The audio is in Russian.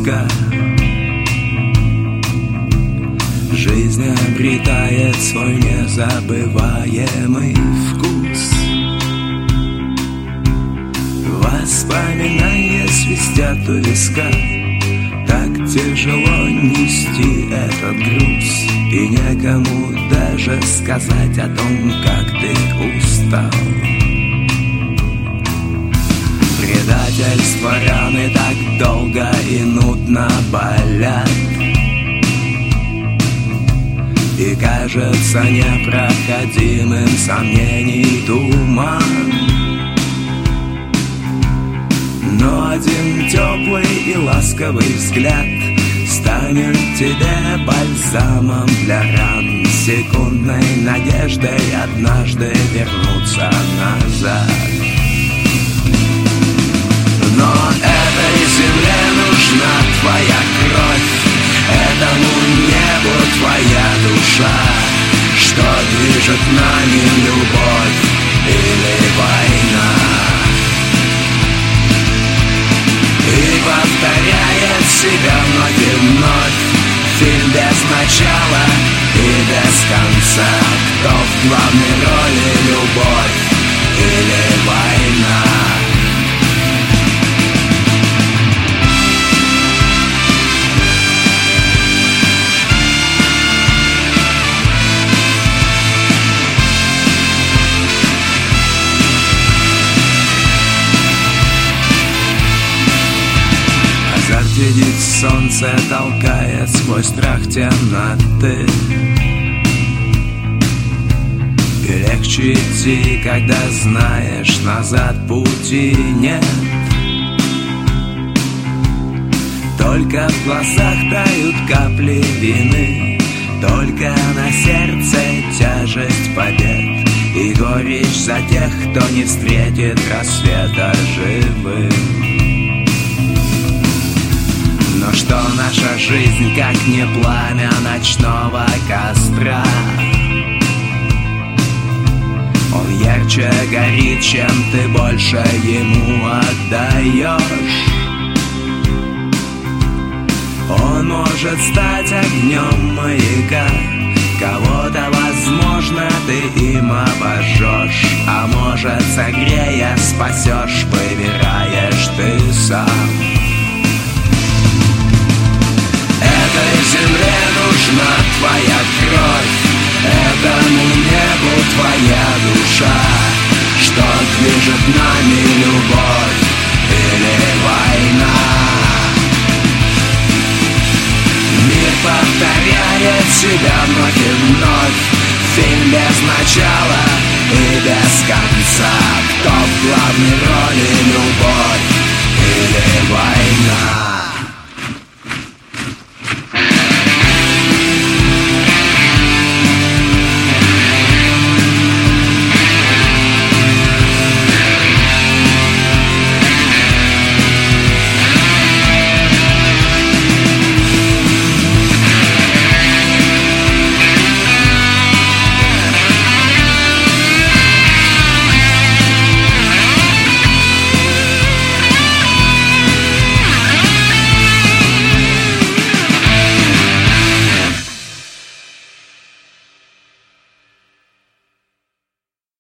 близко. Жизнь обретает свой незабываемый вкус. Воспоминания свистят у виска. Так тяжело нести этот груз, и некому даже сказать о том, как ты устал. Предательство, раны так долго и нудно болят, и кажется непроходимым сомнений туман. Но один теплый и ласковый взгляд станет тебе бальзамом для ран, секундной надеждой однажды вернуться назад. Но этой земле нужна твоя кровь, этому небу твоя душа. Что движет нами, любовь или война? И повторяет себя вновь и вновь фильм без начала и без конца. Кто в главной роли, любовь или война? Видеть солнце толкает сквозь страх темноты. И легче идти, когда знаешь, назад пути нет. Только в глазах тают капли вины, только на сердце тяжесть побед и горечь за тех, кто не встретит рассвета живым. Но что наша жизнь, как не пламя ночного костра? Он ярче горит, чем ты больше ему отдаешь. Он может стать огнем маяка, кого-то, возможно, ты им обожжешь, а может, согрея, спасешь, выбираешь ты сам. Этой земле нужна твоя кровь, этому небу твоя душа. Что движет нами, любовь или война? Мир повторяет себя вновь и вновь, фильм без начала и без конца. Кто в главной роли?